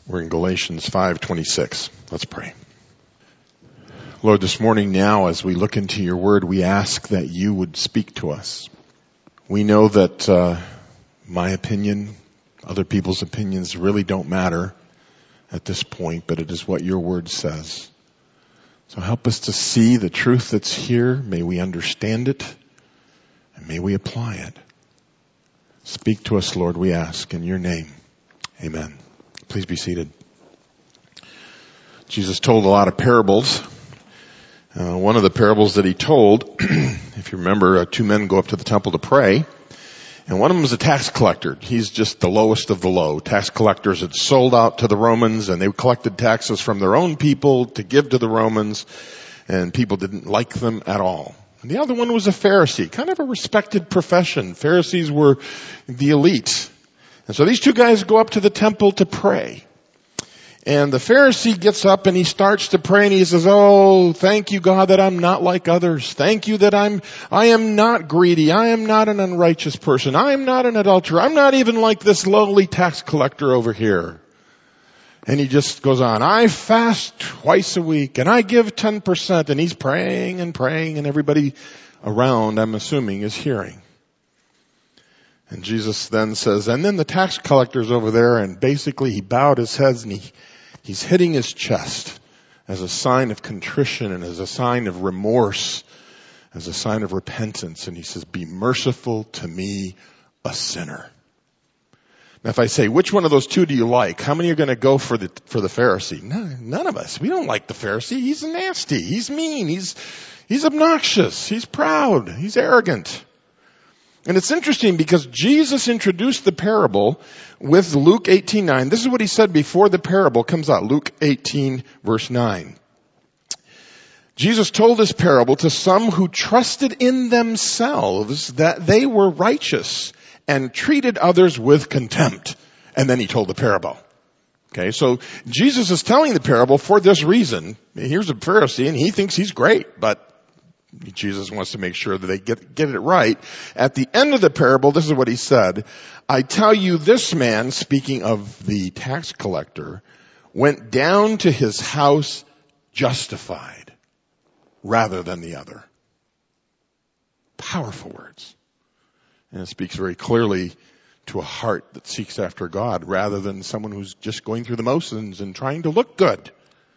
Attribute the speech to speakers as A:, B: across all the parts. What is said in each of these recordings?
A: We're in Galatians 5:26. Let's pray. Lord, this morning now as we look into your word, we ask that you would speak to us. We know that my opinion, other people's opinions really don't matter at this point, but it is what your word says. So help us to see the truth that's here. May we understand it, and may we apply it. Speak to us, Lord, we ask in your name. Amen. Please be seated. Jesus told a lot of parables. One of the parables that he told, if you remember, two men go up to the temple to pray, and one of them was a tax collector. He's just the lowest of the low. Tax collectors had sold out to the Romans, and they collected taxes from their own people to give to the Romans, and people didn't like them at all. And the other one was a Pharisee, kind of a respected profession. Pharisees were the elite. And so these two guys go up to the temple to pray. And the Pharisee gets up and he starts to pray and he says, "Oh, thank you, God, that I'm not like others. Thank you that I am not greedy. I am not an unrighteous person. I am not an adulterer. I'm not even like this lowly tax collector over here." And he just goes on, "I fast twice a week and I give 10%. And he's praying and praying, and everybody around, I'm assuming, is hearing. And Jesus then says, and then the tax collector's over there, and basically he bowed his head and he's hitting his chest as a sign of contrition and as a sign of remorse, as a sign of repentance. And he says, "Be merciful to me, a sinner." Now if I say, which one of those two do you like? How many are going to go for the Pharisee? None of us. We don't like the Pharisee. He's nasty. He's mean. He's obnoxious. He's proud. He's arrogant. And it's interesting because Jesus introduced the parable with Luke 18:9. This is what he said before the parable comes out. Luke 18 verse 9. Jesus told this parable to some who trusted in themselves that they were righteous and treated others with contempt. And then he told the parable. Okay, so Jesus is telling the parable for this reason. Here's a Pharisee and he thinks he's great, but Jesus wants to make sure that they get it right. At the end of the parable, this is what he said. "I tell you, this man," speaking of the tax collector, "went down to his house justified rather than the other." Powerful words. And it speaks very clearly to a heart that seeks after God rather than someone who's just going through the motions and trying to look good.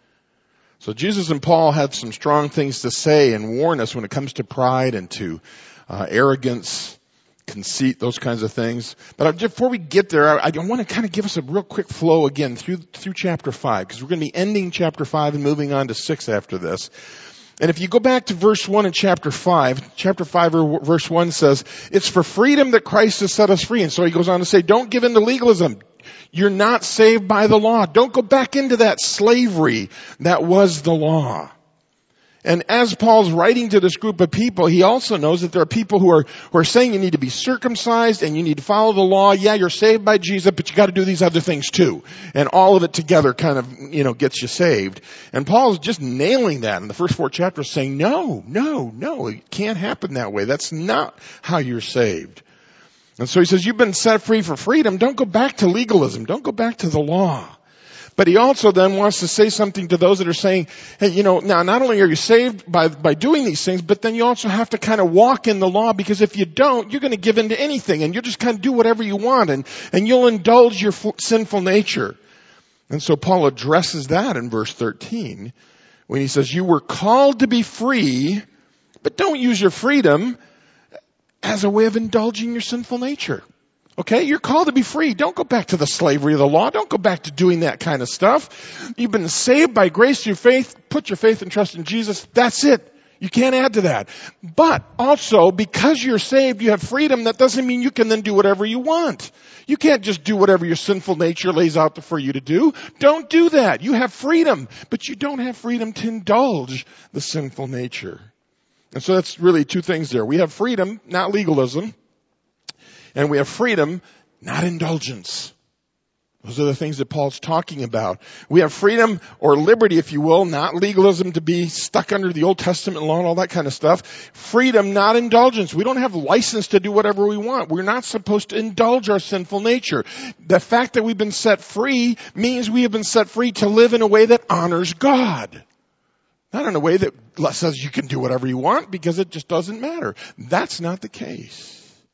A: So Jesus and Paul had some strong things to say and warn us when it comes to pride and to arrogance, conceit, those kinds of things. But before we get there, I want to kind of give us a real quick flow again through chapter 5, because we're going to be ending chapter 5 and moving on to 6 after this. And if you go back to verse 1 in chapter 5 verse 1 says, "It's for freedom that Christ has set us free." And so he goes on to say, don't give in to legalism. You're not saved by the law. Don't go back into that slavery that was the law. And as Paul's writing to this group of people, he also knows that there are people who are saying you need to be circumcised and you need to follow the law. Yeah, you're saved by Jesus, but you got to do these other things too. And all of it together kind of, gets you saved. And Paul's just nailing that in the first 4 chapters, saying, no, it can't happen that way. That's not how you're saved. And so he says, you've been set free for freedom. Don't go back to legalism. Don't go back to the law. But he also then wants to say something to those that are saying, hey, now not only are you saved by doing these things, but then you also have to kind of walk in the law, because if you don't, you're going to give in to anything and you'll just kind of do whatever you want and you'll indulge your sinful nature. And so Paul addresses that in verse 13 when he says, you were called to be free, but don't use your freedom as a way of indulging your sinful nature. Okay, you're called to be free. Don't go back to the slavery of the law. Don't go back to doing that kind of stuff. You've been saved by grace through faith. Put your faith and trust in Jesus. That's it. You can't add to that. But also, because you're saved, you have freedom. That doesn't mean you can then do whatever you want. You can't just do whatever your sinful nature lays out for you to do. Don't do that. You have freedom, but you don't have freedom to indulge the sinful nature. And so that's really two things there. We have freedom, not legalism. And we have freedom, not indulgence. Those are the things that Paul's talking about. We have freedom or liberty, if you will, not legalism to be stuck under the Old Testament law and all that kind of stuff. Freedom, not indulgence. We don't have license to do whatever we want. We're not supposed to indulge our sinful nature. The fact that we've been set free means we have been set free to live in a way that honors God. Not in a way that says you can do whatever you want because it just doesn't matter. That's not the case.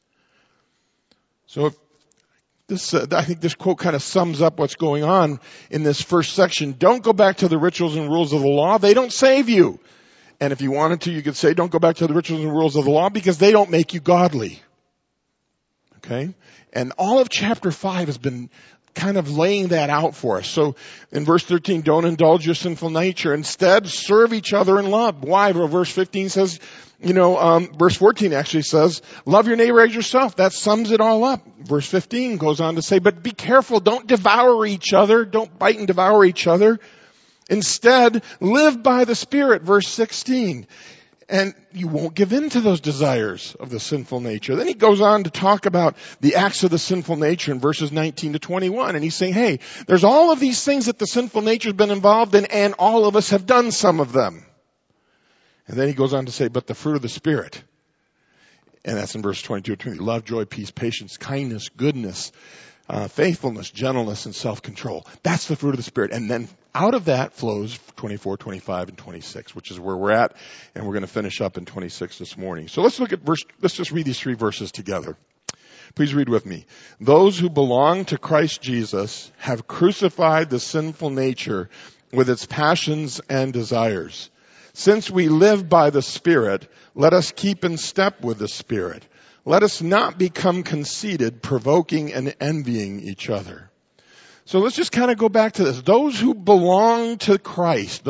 A: So I think this quote kind of sums up what's going on in this first section. Don't go back to the rituals and rules of the law. They don't save you. And if you wanted to, you could say, don't go back to the rituals and rules of the law because they don't make you godly. Okay? And all of chapter 5 has been kind of laying that out for us. So in verse 13, don't indulge your sinful nature. Instead, serve each other in love. Why? Well, verse 15 says, verse 14 actually says, love your neighbor as yourself. That sums it all up. Verse 15 goes on to say, but be careful. Don't devour each other. Don't bite and devour each other. Instead, live by the Spirit. Verse 16. And you won't give in to those desires of the sinful nature. Then he goes on to talk about the acts of the sinful nature in verses 19 to 21. And he's saying, hey, there's all of these things that the sinful nature has been involved in, and all of us have done some of them. And then he goes on to say, but the fruit of the Spirit. And that's in verse 22 to 23. Love, joy, peace, patience, kindness, goodness, faithfulness, gentleness, and self-control. That's the fruit of the Spirit. And then out of that flows 24, 25, and 26, which is where we're at. And we're going to finish up in 26 this morning. So let's just read these 3 verses together. Please read with me. Those who belong to Christ Jesus have crucified the sinful nature with its passions and desires. Since we live by the Spirit, let us keep in step with the Spirit. Let us not become conceited, provoking and envying each other. So let's just kind of go back to this. Those who belong to Christ,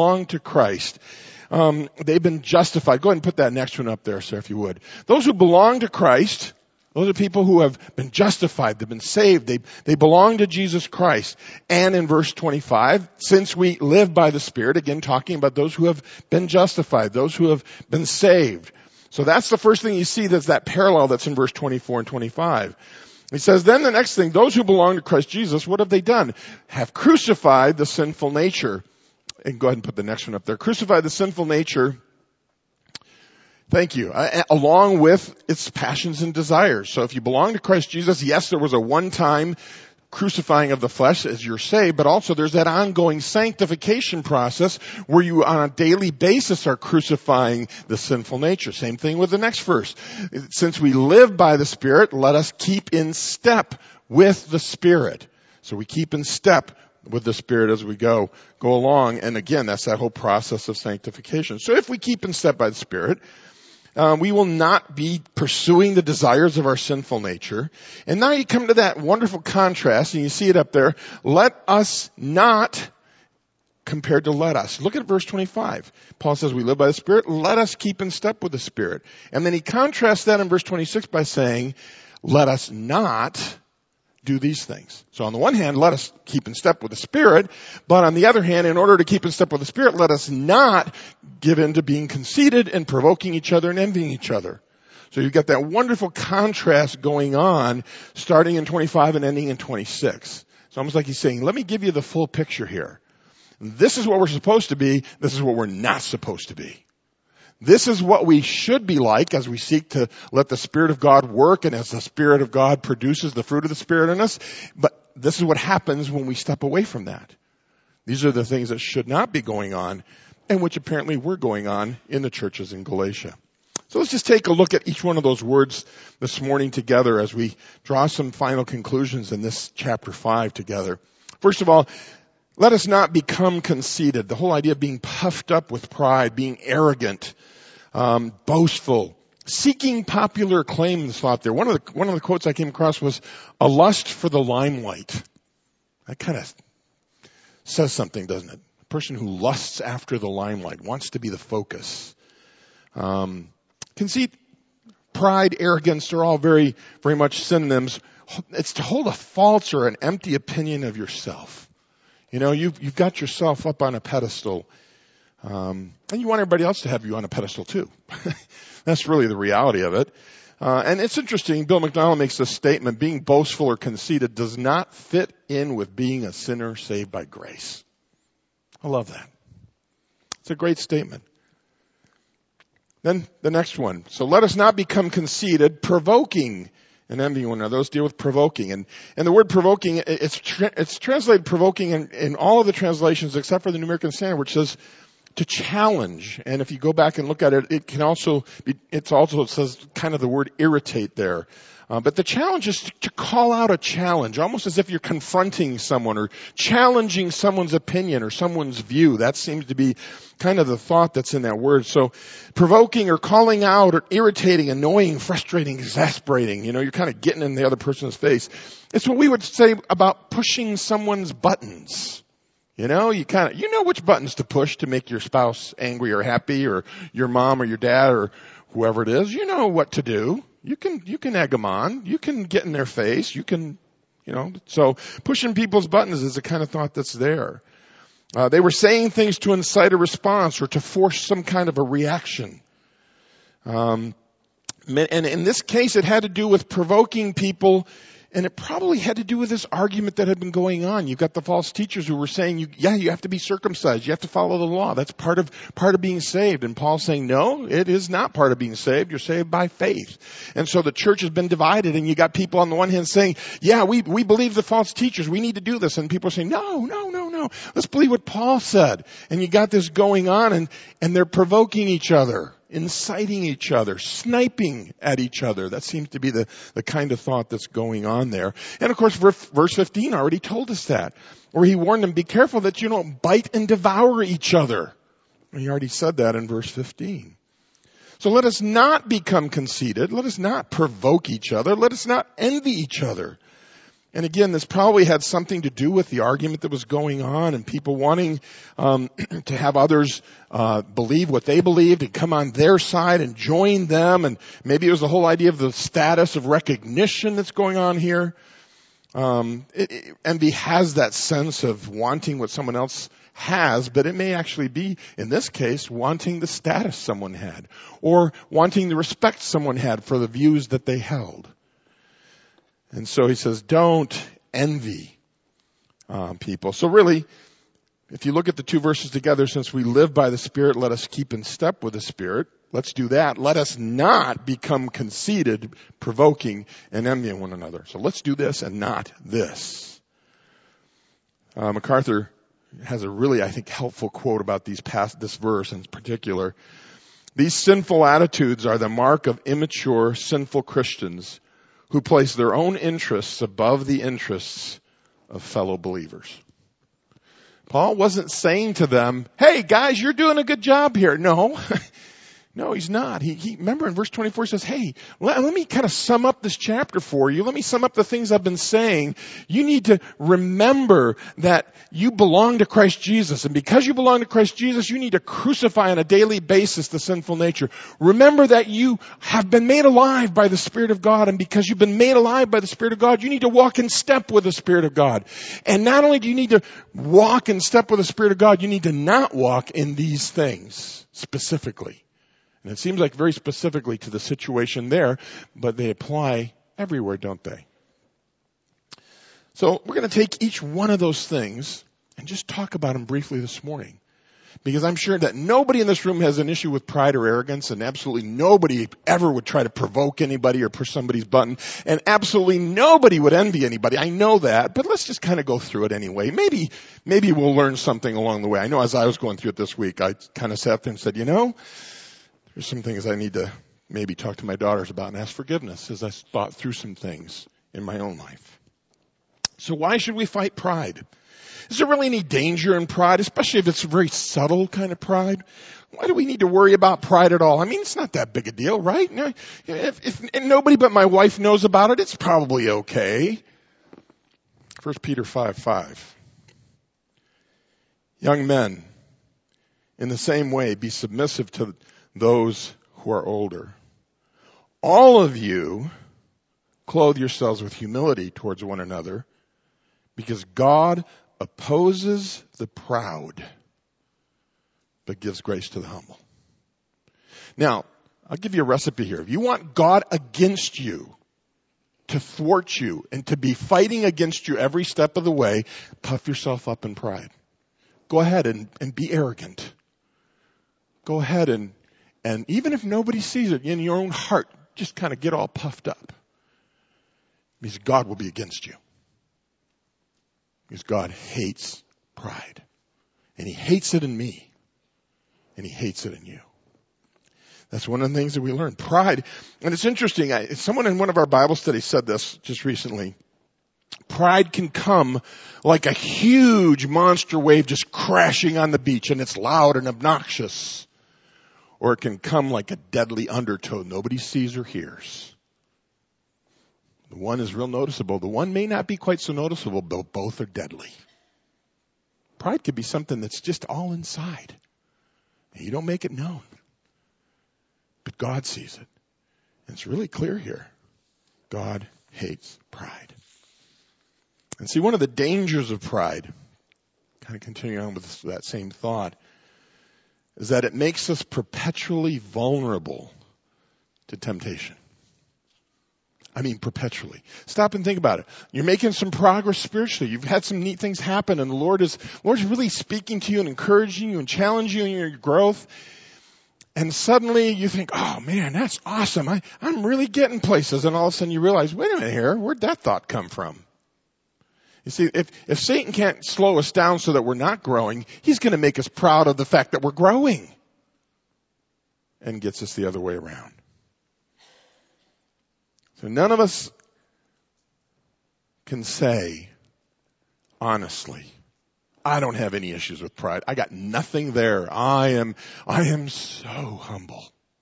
A: they've been justified. Go ahead and put that next one up there, sir, if you would. Those who belong to Christ, those are people who have been justified. They've been saved. They belong to Jesus Christ. And in verse 25, since we live by the Spirit, again talking about those who have been justified, those who have been saved. So that's the first thing you see, that's that parallel that's in verse 24 and 25. He says, then the next thing, those who belong to Christ Jesus, what have they done? Have crucified the sinful nature. And go ahead and put the next one up there. Crucified the sinful nature. Thank you. Along with its passions and desires. So if you belong to Christ Jesus, yes, there was a one-time crucifying of the flesh as you're saved, but also there's that ongoing sanctification process where you on a daily basis are crucifying the sinful nature. Same thing with the next verse. Since we live by the Spirit, let us keep in step with the Spirit. So we keep in step with the Spirit as we go along. And again, that's that whole process of sanctification. So if we keep in step by the Spirit, we will not be pursuing the desires of our sinful nature. And now you come to that wonderful contrast, and you see it up there. Let us not compared to let us. Look at verse 25. Paul says we live by the Spirit. Let us keep in step with the Spirit. And then he contrasts that in verse 26 by saying, let us not do these things. So on the one hand, let us keep in step with the Spirit, but on the other hand, in order to keep in step with the Spirit, let us not give in to being conceited and provoking each other and envying each other. So you've got that wonderful contrast going on, starting in 25 and ending in 26. It's almost like he's saying, let me give you the full picture here. This is what we're supposed to be. This is what we're not supposed to be. This is what we should be like as we seek to let the Spirit of God work and as the Spirit of God produces the fruit of the Spirit in us. But this is what happens when we step away from that. These are the things that should not be going on and which apparently were going on in the churches in Galatia. So let's just take a look at each one of those words this morning together as we draw some final conclusions in this chapter 5 together. First of all, let us not become conceited. The whole idea of being puffed up with pride, being arrogant, boastful, seeking popular acclaim is thought there. One of the quotes I came across was a lust for the limelight. That kind of says something, doesn't it? A person who lusts after the limelight, wants to be the focus. Conceit, pride, arrogance are all very, very much synonyms. It's to hold a false or an empty opinion of yourself. You know, you've got yourself up on a pedestal, and you want everybody else to have you on a pedestal too. That's really the reality of it. And it's interesting, Bill McDonald makes this statement, being boastful or conceited does not fit in with being a sinner saved by grace. I love that. It's a great statement. Then the next one. So let us not become conceited, provoking and envying one another. Those deal with provoking. And the word provoking, it's translated provoking in all of the translations except for the New American Standard, which says to challenge. And if you go back and look at it, it says kind of the word irritate there. But the challenge is to call out a challenge, almost as if you're confronting someone or challenging someone's opinion or someone's view. That seems to be kind of the thought that's in that word. So provoking or calling out or irritating, annoying, frustrating, exasperating, you're kind of getting in the other person's face. It's what we would say about pushing someone's buttons. You know which buttons to push to make your spouse angry or happy, or your mom or your dad or whoever it is. You know what to do. You can egg them on. You can get in their face. So pushing people's buttons is the kind of thought that's there. They were saying things to incite a response or to force some kind of a reaction. And in this case, it had to do with provoking people. And it probably had to do with this argument that had been going on. You've got the false teachers who were saying, you have to be circumcised. You have to follow the law. That's part of being saved. And Paul's saying, no, it is not part of being saved. You're saved by faith. And so the church has been divided, and you got people on the one hand saying, we believe the false teachers. We need to do this. And people are saying, no. Let's believe what Paul said. And you got this going on, and they're provoking each other, inciting each other, sniping at each other. That seems to be the kind of thought that's going on there. And of course, verse 15 already told us that, where he warned them, be careful that you don't bite and devour each other. And he already said that in verse 15. So let us not become conceited. Let us not provoke each other. Let us not envy each other. And again, this probably had something to do with the argument that was going on and people wanting to have others believe what they believed and come on their side and join them. And maybe it was the whole idea of the status of recognition that's going on here. Envy has that sense of wanting what someone else has, but it may actually be, in this case, wanting the status someone had or wanting the respect someone had for the views that they held. And so he says, don't envy people. So really, if you look at the two verses together, since we live by the Spirit, let us keep in step with the Spirit. Let's do that. Let us not become conceited, provoking, and envying one another. So let's do this and not this. MacArthur has a really, I think, helpful quote about this verse in particular. These sinful attitudes are the mark of immature, sinful Christians who place their own interests above the interests of fellow believers. Paul wasn't saying to them, hey guys, you're doing a good job here. No. No, he's not. He remember in verse 24 he says, hey, let me kind of sum up this chapter for you. Let me sum up the things I've been saying. You need to remember that you belong to Christ Jesus. And because you belong to Christ Jesus, you need to crucify on a daily basis the sinful nature. Remember that you have been made alive by the Spirit of God. And because you've been made alive by the Spirit of God, you need to walk in step with the Spirit of God. And not only do you need to walk in step with the Spirit of God, you need to not walk in these things specifically. And it seems like very specifically to the situation there, but they apply everywhere, don't they? So we're going to take each one of those things and just talk about them briefly this morning. Because I'm sure that nobody in this room has an issue with pride or arrogance, and absolutely nobody ever would try to provoke anybody or push somebody's button, and absolutely nobody would envy anybody. I know that, but let's just kind of go through it anyway. Maybe we'll learn something along the way. I know as I was going through it this week, I kind of sat there and said, there's some things I need to maybe talk to my daughters about and ask forgiveness as I thought through some things in my own life. So why should we fight pride? Is there really any danger in pride, especially if it's a very subtle kind of pride? Why do we need to worry about pride at all? I mean, it's not that big a deal, right? If nobody but my wife knows about it, it's probably okay. 1 Peter 5:5. Young men, in the same way, be submissive to those who are older. All of you clothe yourselves with humility towards one another, because God opposes the proud, but gives grace to the humble. Now, I'll give you a recipe here. If you want God against you, to thwart you, and to be fighting against you every step of the way, puff yourself up in pride. Go ahead and be arrogant. Go ahead and even if nobody sees it in your own heart, just kind of get all puffed up. Because God will be against you. Because God hates pride. And He hates it in me. And He hates it in you. That's one of the things that we learn. Pride. And it's interesting. Someone in one of our Bible studies said this just recently. Pride can come like a huge monster wave just crashing on the beach, and it's loud and obnoxious. Or it can come like a deadly undertow nobody sees or hears. The one is real noticeable. The one may not be quite so noticeable, but both are deadly. Pride could be something that's just all inside. And you don't make it known. But God sees it. And it's really clear here. God hates pride. And see, one of the dangers of pride, kind of continuing on with that same thought, is that it makes us perpetually vulnerable to temptation. I mean, perpetually. Stop and think about it. You're making some progress spiritually. You've had some neat things happen, and the Lord's really speaking to you and encouraging you and challenging you in your growth. And suddenly you think, oh man, that's awesome. I'm really getting places. And all of a sudden you realize, wait a minute here, where'd that thought come from? You see, if Satan can't slow us down so that we're not growing, he's going to make us proud of the fact that we're growing. And gets us the other way around. So none of us can say, honestly, I don't have any issues with pride. I got nothing there. I am so humble.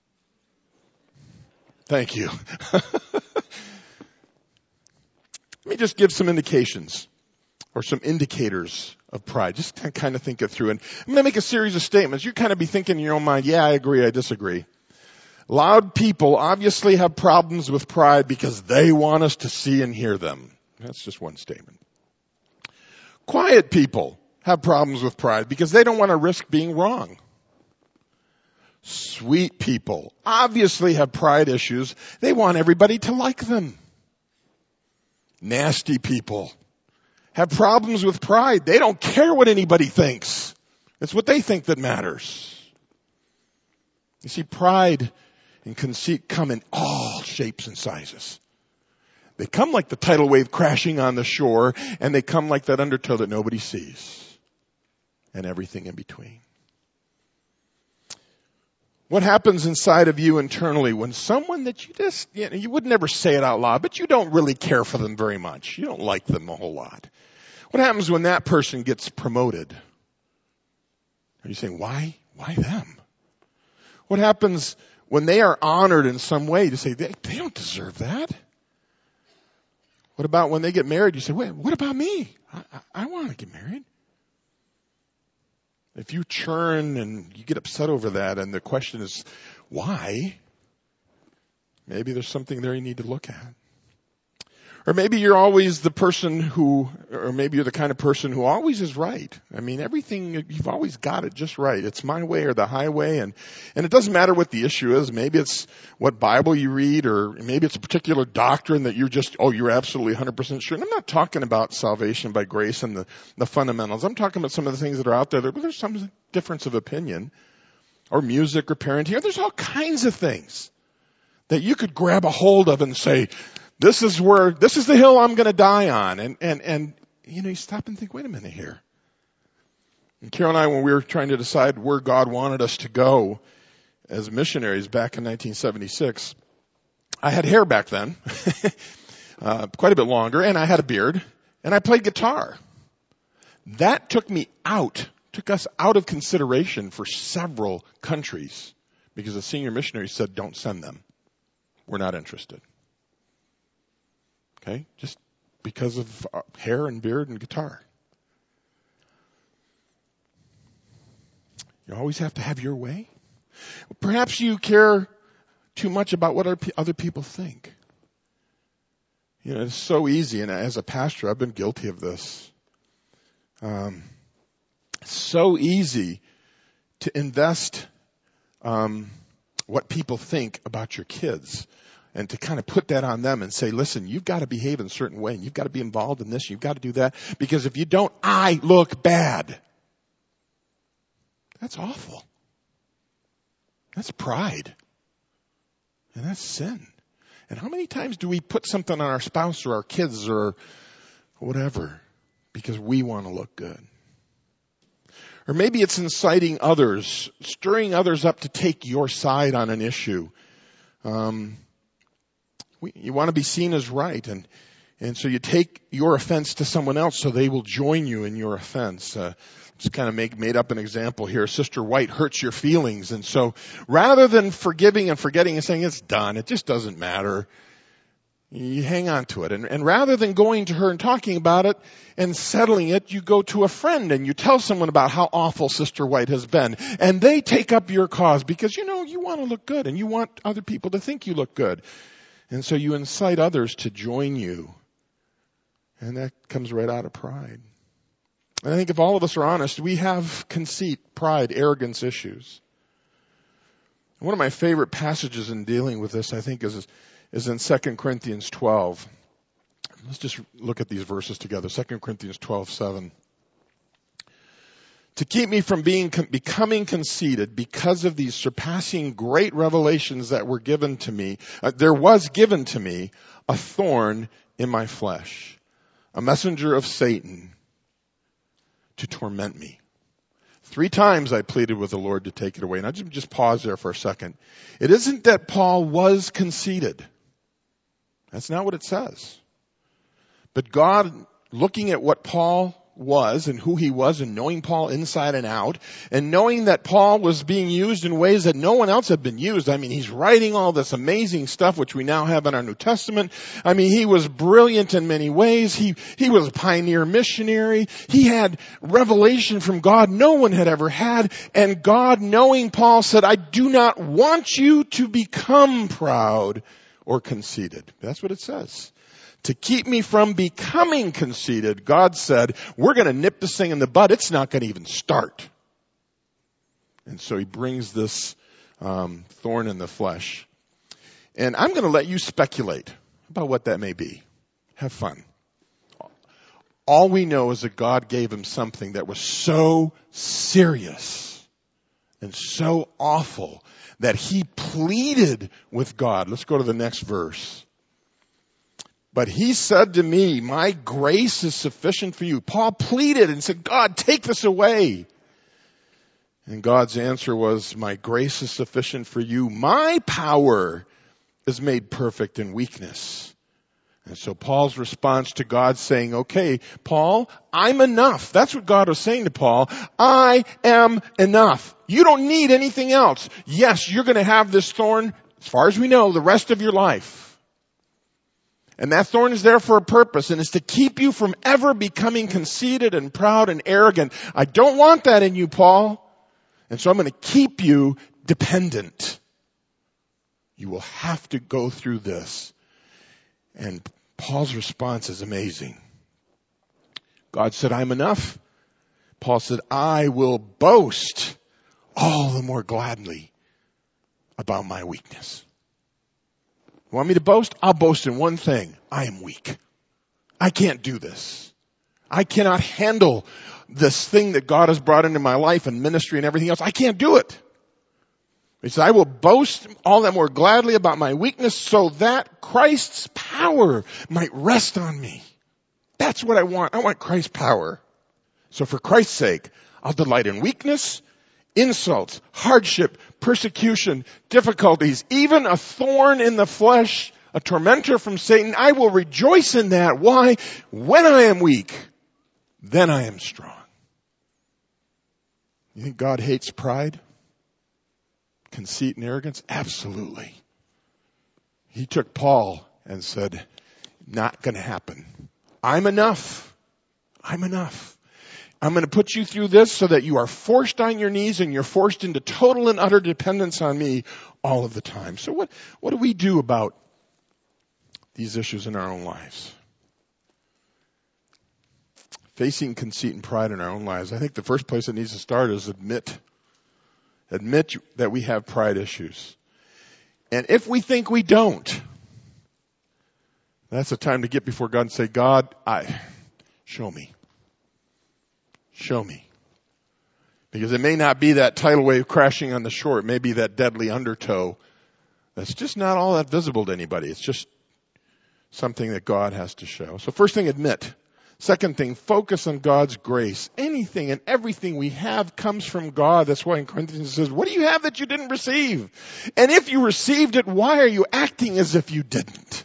A: Thank you. Let me just give some indications or some indicators of pride. Just to kind of think it through. And I'm going to make a series of statements. You kind of be thinking in your own mind, yeah, I agree, I disagree. Loud people obviously have problems with pride because they want us to see and hear them. That's just one statement. Quiet people have problems with pride because they don't want to risk being wrong. Sweet people obviously have pride issues. They want everybody to like them. Nasty people have problems with pride. They don't care what anybody thinks. It's what they think that matters. You see, pride and conceit come in all shapes and sizes. They come like the tidal wave crashing on the shore, and they come like that undertow that nobody sees. And everything in between. What happens inside of you internally when someone that you just, you would never say it out loud, but you don't really care for them very much. You don't like them a whole lot. What happens when that person gets promoted? Are you saying, why them? What happens when they are honored in some way? To say, they don't deserve that. What about when they get married? You say, wait, what about me? I want to get married. If you churn and you get upset over that and the question is, why? Maybe there's something there you need to look at. Or maybe you're always the person or maybe you're the kind of person who always is right. I mean, everything, you've always got it just right. It's my way or the highway. And it doesn't matter what the issue is. Maybe it's what Bible you read, or maybe it's a particular doctrine that you're absolutely 100% sure. And I'm not talking about salvation by grace and the fundamentals. I'm talking about some of the things that are out there. But there's some difference of opinion, or music, or parenting. There's all kinds of things that you could grab a hold of and say, this is the hill I'm going to die on. And you stop and think, wait a minute here. And Carol and I, when we were trying to decide where God wanted us to go as missionaries back in 1976, I had hair back then, quite a bit longer, and I had a beard, and I played guitar. That took us out of consideration for several countries because the senior missionaries said, don't send them. We're not interested. Okay, just because of hair and beard and guitar. You always have to have your way. Perhaps you care too much about what other people think. It's so easy, and as a pastor, I've been guilty of this. So easy to invest what people think about your kids and to kind of put that on them and say, listen, you've got to behave in a certain way and you've got to be involved in this, you've got to do that, because if you don't, I look bad. That's awful. That's pride. And that's sin. And how many times do we put something on our spouse or our kids or whatever because we want to look good? Or maybe it's inciting others, stirring others up to take your side on an issue. You want to be seen as right, and so you take your offense to someone else so they will join you in your offense. Just kind of made up an example here. Sister White hurts your feelings, and so rather than forgiving and forgetting and saying it's done, it just doesn't matter, you hang on to it. And rather than going to her and talking about it and settling it, you go to a friend and you tell someone about how awful Sister White has been. And they take up your cause because, you want to look good and you want other people to think you look good. And so you incite others to join you. And that comes right out of pride. And I think if all of us are honest, we have conceit, pride, arrogance issues. One of my favorite passages in dealing with this, I think, is in 2 Corinthians 12. Let's just look at these verses together. 2 Corinthians 12:7. To keep me from becoming conceited because of these surpassing great revelations that were given to me, there was given to me a thorn in my flesh, a messenger of Satan to torment me. 3 times I pleaded with the Lord to take it away. And I just pause there for a second. It isn't that Paul was conceited. That's not what it says. But God, looking at what Paul was and who he was and knowing Paul inside and out and knowing that Paul was being used in ways that no one else had been used. I mean, he's writing all this amazing stuff which we now have in our New Testament. I mean, he was brilliant in many ways. He was a pioneer missionary. He had revelation from God no one had ever had. And God, knowing Paul, said, I do not want you to become proud or conceited. That's what it says. To keep me from becoming conceited, God said, we're going to nip this thing in the bud. It's not going to even start. And so he brings this thorn in the flesh. And I'm going to let you speculate about what that may be. Have fun. All we know is that God gave him something that was so serious and so awful that he pleaded with God. Let's go to the next verse. But he said to me, my grace is sufficient for you. Paul pleaded and said, God, take this away. And God's answer was, my grace is sufficient for you. My power is made perfect in weakness. And so Paul's response to God saying, okay, Paul, I'm enough. That's what God was saying to Paul. I am enough. You don't need anything else. Yes, you're going to have this thorn, as far as we know, the rest of your life. And that thorn is there for a purpose, and it's to keep you from ever becoming conceited and proud and arrogant. I don't want that in you, Paul. And so I'm going to keep you dependent. You will have to go through this. And Paul's response is amazing. God said, I'm enough. Paul said, I will boast all the more gladly about my weakness. Want me to boast? I'll boast in one thing. I am weak. I can't do this. I cannot handle this thing that God has brought into my life and ministry and everything else. I can't do it. He said, I will boast all that more gladly about my weakness so that Christ's power might rest on me. That's what I want. I want Christ's power. So for Christ's sake, I'll delight in weakness, insults, hardship, persecution, difficulties, even a thorn in the flesh, a tormentor from Satan. I will rejoice in that. Why? When I am weak, then I am strong. You think God hates pride? Conceit and arrogance? Absolutely. He took Paul and said, not going to happen. I'm enough. I'm enough. I'm going to put you through this so that you are forced on your knees and you're forced into total and utter dependence on me all of the time. So what do we do about these issues in our own lives? Facing conceit and pride in our own lives, I think the first place it needs to start is admit that we have pride issues. And if we think we don't, that's the time to get before God and say, God, show me. Show me. Because it may not be that tidal wave crashing on the shore. It may be that deadly undertow that's just not all that visible to anybody. It's just something that God has to show. So first thing, admit. Second thing, focus on God's grace. Anything and everything we have comes from God. That's why in Corinthians it says, what do you have that you didn't receive? And if you received it, why are you acting as if you didn't?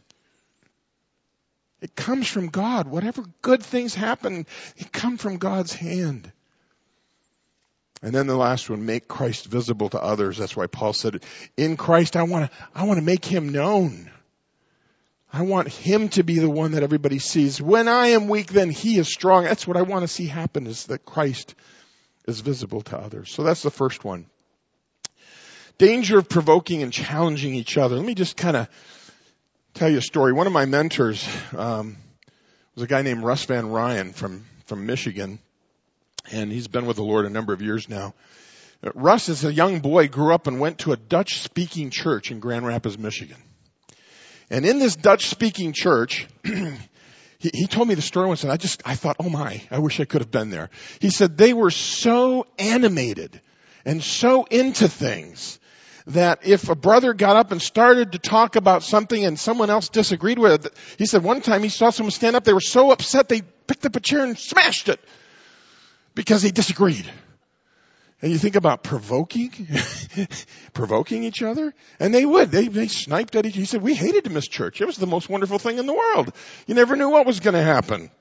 A: It comes from God. Whatever good things happen, it come from God's hand. And then the last one, make Christ visible to others. That's why Paul said, in Christ, I want to make him known. I want him to be the one that everybody sees. When I am weak, then he is strong. That's what I want to see happen, is that Christ is visible to others. So that's the first one. Danger of provoking and challenging each other. Let me just kind of tell you a story. One of my mentors was a guy named Russ Van Ryan from Michigan, and he's been with the Lord a number of years now. Russ, as a young boy, grew up and went to a Dutch-speaking church in Grand Rapids, Michigan. And in this Dutch-speaking church, he told me the story once, and I thought, oh my, I wish I could have been there. He said they were so animated and so into things that if a brother got up and started to talk about something and someone else disagreed with it, he said one time he saw someone stand up, they were so upset they picked up a chair and smashed it because they disagreed. And you think about provoking each other, and they would. They sniped at each other. He said, we hated to miss church. It was the most wonderful thing in the world. You never knew what was going to happen.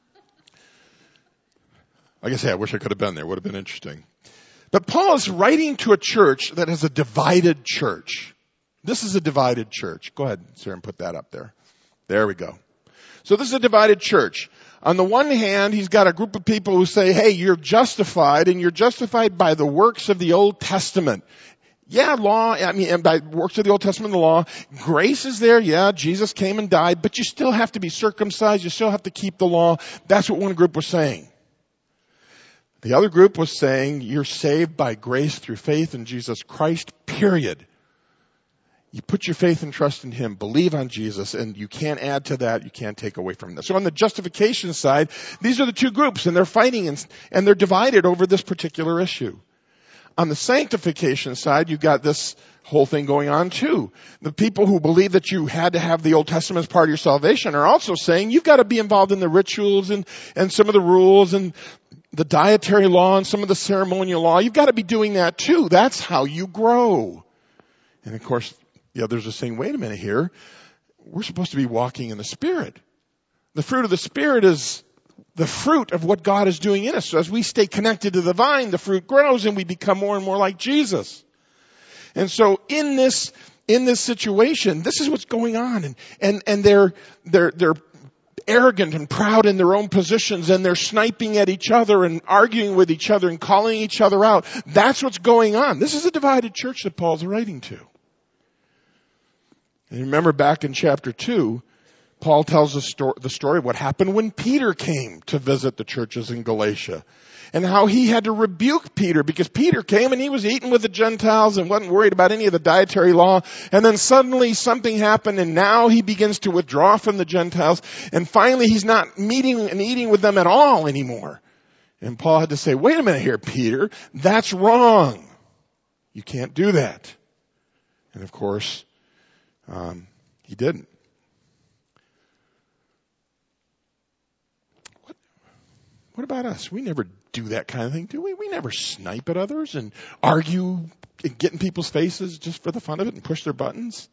A: Like I say, I wish I could have been there. It would have been interesting. But Paul is writing to a church that has a divided church. This is a divided church. Go ahead, Sarah, and put that up there. There we go. So this is a divided church. On the one hand, he's got a group of people who say, hey, you're justified, and you're justified by the works of the Old Testament. Yeah, and by works of the Old Testament, the law. Grace is there, yeah, Jesus came and died, but you still have to be circumcised, you still have to keep the law. That's what one group was saying. The other group was saying, you're saved by grace through faith in Jesus Christ, period. You put your faith and trust in him, believe on Jesus, and you can't add to that, you can't take away from that. So on the justification side, these are the two groups, and they're fighting and they're divided over this particular issue. On the sanctification side, you've got this whole thing going on too. The people who believe that you had to have the Old Testament as part of your salvation are also saying you've got to be involved in the rituals and some of the rules and the dietary law and some of the ceremonial law. You've got to be doing that too. That's how you grow. And of course, the others are saying, wait a minute here. We're supposed to be walking in the Spirit. The fruit of the Spirit is the fruit of what God is doing in us. So as we stay connected to the vine, the fruit grows and we become more and more like Jesus. And so in this situation, this is what's going on. And they're arrogant and proud in their own positions, and they're sniping at each other and arguing with each other and calling each other out. That's what's going on. This is a divided church that Paul's writing to. And remember back in chapter 2, Paul tells the story of what happened when Peter came to visit the churches in Galatia. And how he had to rebuke Peter because Peter came and he was eating with the Gentiles and wasn't worried about any of the dietary law. And then suddenly something happened and now he begins to withdraw from the Gentiles. And finally he's not meeting and eating with them at all anymore. And Paul had to say, wait a minute here, Peter, that's wrong. You can't do that. And of course, he didn't. What about us? We never do that kind of thing, do we? We never snipe at others and argue and get in people's faces just for the fun of it and push their buttons.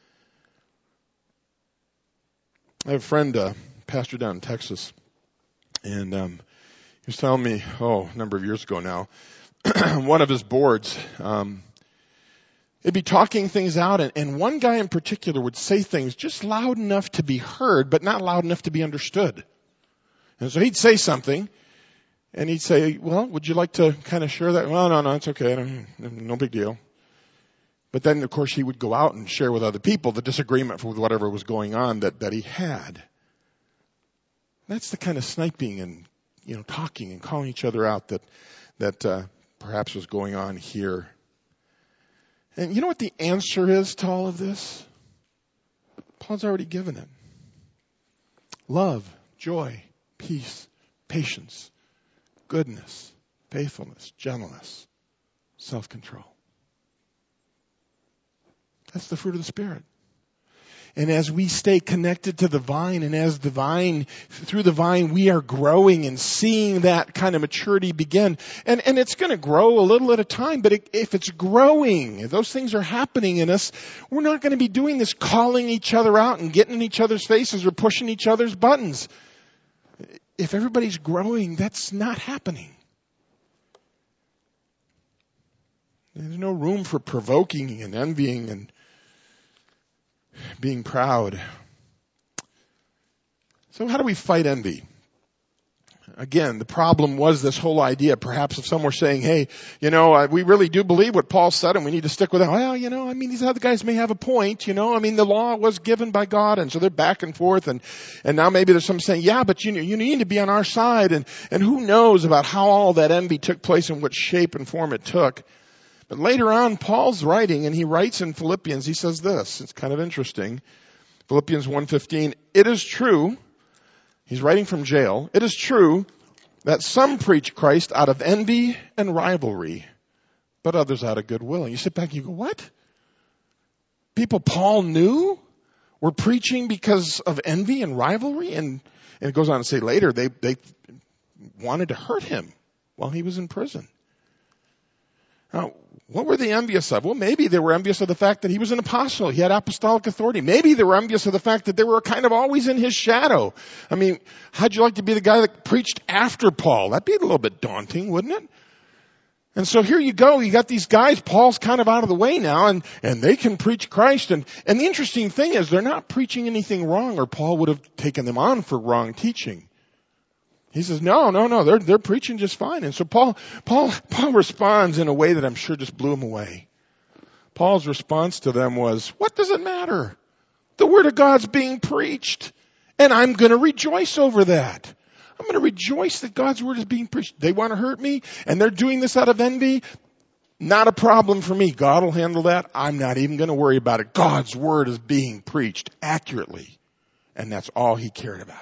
A: I have a friend, pastor down in Texas, and he was telling me, a number of years ago now, one of his boards, they'd be talking things out, and one guy in particular would say things just loud enough to be heard, but not loud enough to be understood. And so he'd say something, and he'd say, well, would you like to kind of share that? Well, no, it's okay. No big deal. But then, of course, he would go out and share with other people the disagreement with whatever was going on that he had. That's the kind of sniping and, talking and calling each other out that perhaps was going on here. And you know what the answer is to all of this? Paul's already given it. Love, joy, peace, patience, goodness, faithfulness, gentleness, self-control. That's the fruit of the Spirit. And as we stay connected to the vine, and as through the vine, we are growing and seeing that kind of maturity begin. And it's going to grow a little at a time, but if it's growing, if those things are happening in us, we're not going to be doing this calling each other out and getting in each other's faces or pushing each other's buttons. If everybody's growing, that's not happening. There's no room for provoking and envying and being proud. So how do we fight envy? Again, the problem was this whole idea, perhaps if some were saying, hey, we really do believe what Paul said and we need to stick with it. Well, these other guys may have a point, the law was given by God, and so they're back and forth, and now maybe there's some saying, yeah, but you need to be on our side, and who knows about how all that envy took place and what shape and form it took. But later on, Paul's writing, and he writes in Philippians, he says this. It's kind of interesting. Philippians 1:15, it is true, he's writing from jail, it is true that some preach Christ out of envy and rivalry, but others out of goodwill. And you sit back and you go, what? People Paul knew were preaching because of envy and rivalry? And it goes on to say later, they wanted to hurt him while he was in prison. Now, what were they envious of? Well, maybe they were envious of the fact that he was an apostle. He had apostolic authority. Maybe they were envious of the fact that they were kind of always in his shadow. I mean, how'd you like to be the guy that preached after Paul? That'd be a little bit daunting, wouldn't it? And so here you go. You got these guys. Paul's kind of out of the way now, and they can preach Christ. And the interesting thing is they're not preaching anything wrong, or Paul would have taken them on for wrong teaching. He says, no, they're preaching just fine. And so Paul responds in a way that I'm sure just blew him away. Paul's response to them was, what does it matter? The word of God's being preached, and I'm going to rejoice over that. I'm going to rejoice that God's word is being preached. They want to hurt me, and they're doing this out of envy. Not a problem for me. God will handle that. I'm not even going to worry about it. God's word is being preached accurately, and that's all he cared about.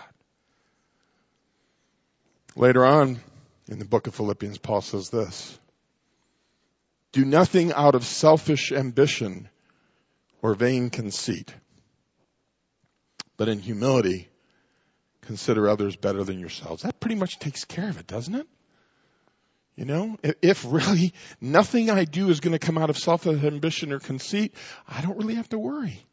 A: Later on in the book of Philippians, Paul says this, do nothing out of selfish ambition or vain conceit, but in humility consider others better than yourselves. That pretty much takes care of it, doesn't it? If really nothing I do is going to come out of selfish ambition or conceit, I don't really have to worry.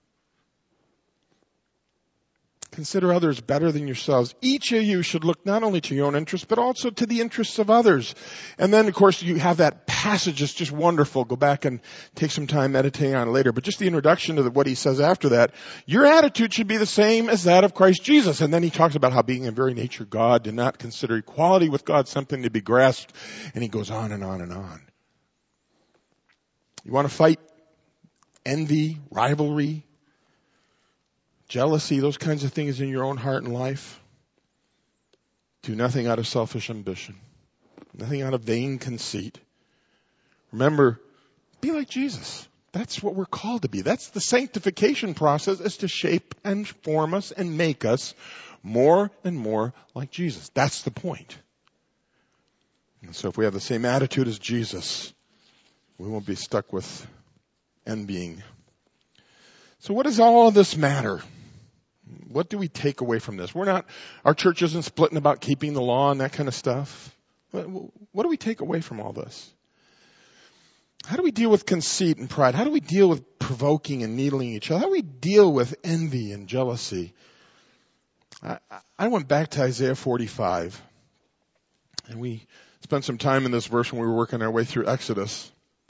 A: Consider others better than yourselves. Each of you should look not only to your own interests, but also to the interests of others. And then, of course, you have that passage. It's just wonderful. Go back and take some time meditating on it later. But just the introduction to what he says after that. Your attitude should be the same as that of Christ Jesus. And then he talks about how being in very nature God did not consider equality with God something to be grasped. And he goes on and on and on. You want to fight envy, rivalry, jealousy, those kinds of things in your own heart and life? Do nothing out of selfish ambition. Nothing out of vain conceit. Remember, be like Jesus. That's what we're called to be. That's the sanctification process, is to shape and form us and make us more and more like Jesus. That's the point. And so if we have the same attitude as Jesus, we won't be stuck with envying. So what does all of this matter? What do we take away from this? Our church isn't splitting about keeping the law and that kind of stuff. What do we take away from all this? How do we deal with conceit and pride? How do we deal with provoking and needling each other? How do we deal with envy and jealousy? I went back to Isaiah 45, and we spent some time in this verse when we were working our way through Exodus.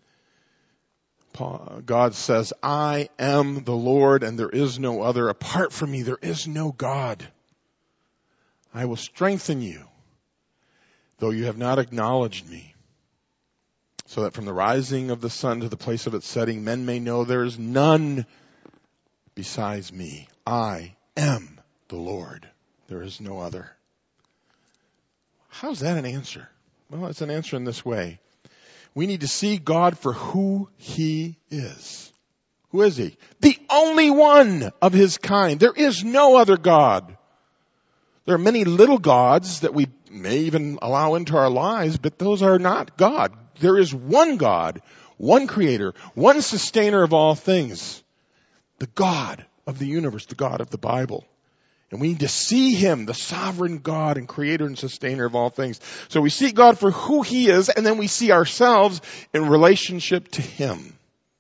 A: God says, I am the Lord and there is no other. Apart from me, there is no God. I will strengthen you, though you have not acknowledged me, so that from the rising of the sun to the place of its setting, men may know there is none besides me. I am the Lord. There is no other. How's that an answer? Well, it's an answer in this way. We need to see God for who He is. Who is He? The only one of His kind. There is no other God. There are many little gods that we may even allow into our lives, but those are not God. There is one God, one Creator, one sustainer of all things. The God of the universe, the God of the Bible. And we need to see Him, the sovereign God and Creator and sustainer of all things. So we see God for who He is, and then we see ourselves in relationship to Him.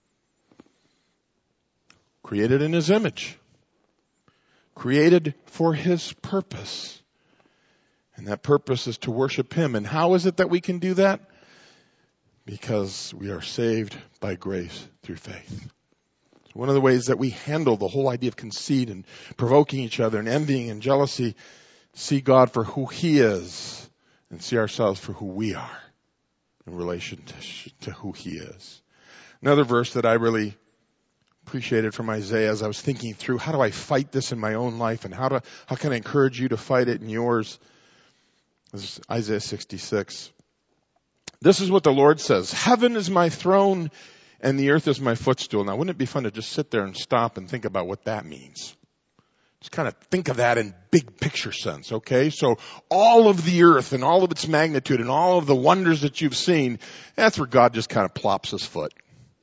A: Created in His image. Created for His purpose. And that purpose is to worship Him. And how is it that we can do that? Because we are saved by grace through faith. One of the ways that we handle the whole idea of conceit and provoking each other and envying and jealousy, see God for who He is and see ourselves for who we are in relation to who He is. Another verse that I really appreciated from Isaiah as I was thinking through, how do I fight this in my own life and how can I encourage you to fight it in yours? This is Isaiah 66. This is what the Lord says. Heaven is my throne and the earth is my footstool. Now, wouldn't it be fun to just sit there and stop and think about what that means? Just kind of think of that in big picture sense, okay? So all of the earth and all of its magnitude and all of the wonders that you've seen, that's where God just kind of plops His foot.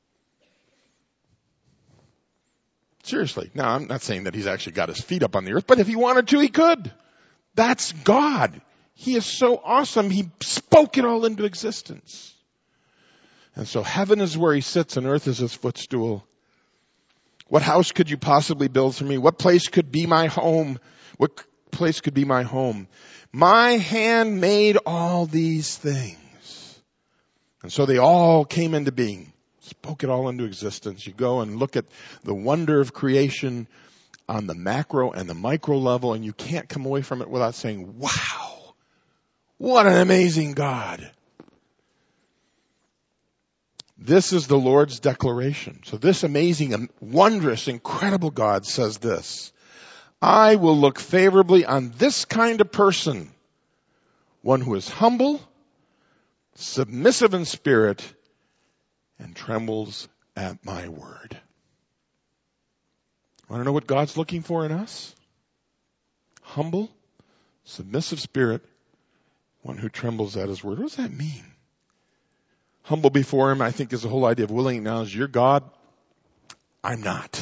A: Seriously. Now, I'm not saying that He's actually got His feet up on the earth, but if He wanted to, He could. That's God. He is so awesome. He spoke it all into existence. And so heaven is where He sits and earth is His footstool. What house could you possibly build for me? What place could be my home? What place could be my home? My hand made all these things. And so they all came into being. Spoke it all into existence. You go and look at the wonder of creation on the macro and the micro level, and you can't come away from it without saying, wow, what an amazing God. This is the Lord's declaration. So this amazing, wondrous, incredible God says this. I will look favorably on this kind of person, one who is humble, submissive in spirit, and trembles at my word. Want to know what God's looking for in us? Humble, submissive spirit, one who trembles at His word. What does that mean? Humble before Him, I think, is the whole idea of willing to acknowledge, you're God, I'm not.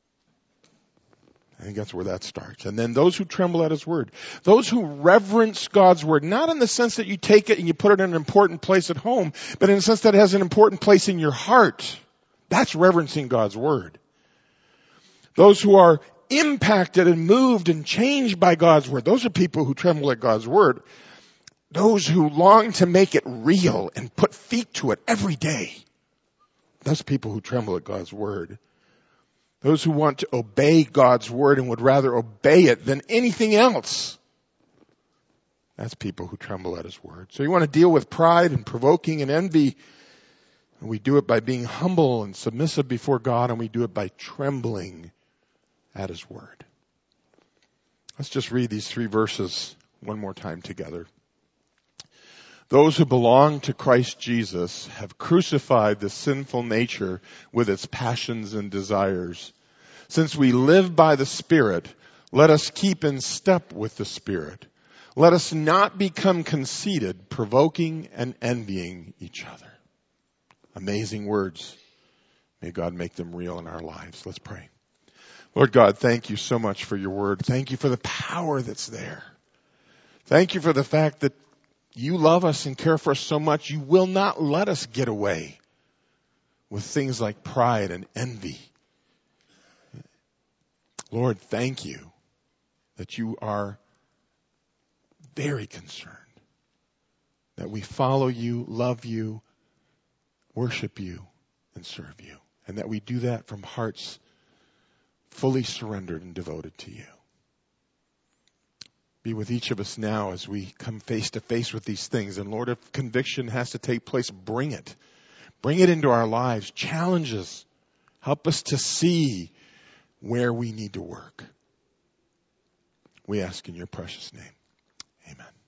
A: I think that's where that starts. And then those who tremble at His word. Those who reverence God's word, not in the sense that you take it and you put it in an important place at home, but in the sense that it has an important place in your heart. That's reverencing God's word. Those who are impacted and moved and changed by God's word. Those are people who tremble at God's word. Those who long to make it real and put feet to it every day. Those people who tremble at God's word. Those who want to obey God's word and would rather obey it than anything else. That's people who tremble at His word. So you want to deal with pride and provoking and envy. And we do it by being humble and submissive before God, and we do it by trembling at His word. Let's just read these 3 verses one more time together. Those who belong to Christ Jesus have crucified the sinful nature with its passions and desires. Since we live by the Spirit, let us keep in step with the Spirit. Let us not become conceited, provoking and envying each other. Amazing words. May God make them real in our lives. Let's pray. Lord God, thank you so much for your word. Thank you for the power that's there. Thank you for the fact that you love us and care for us so much, you will not let us get away with things like pride and envy. Lord, thank you that you are very concerned that we follow you, love you, worship you, and serve you. And that we do that from hearts fully surrendered and devoted to you. Be with each of us now as we come face to face with these things. And Lord, if conviction has to take place, bring it. Bring it into our lives. Challenge us. Help us to see where we need to work. We ask in your precious name. Amen.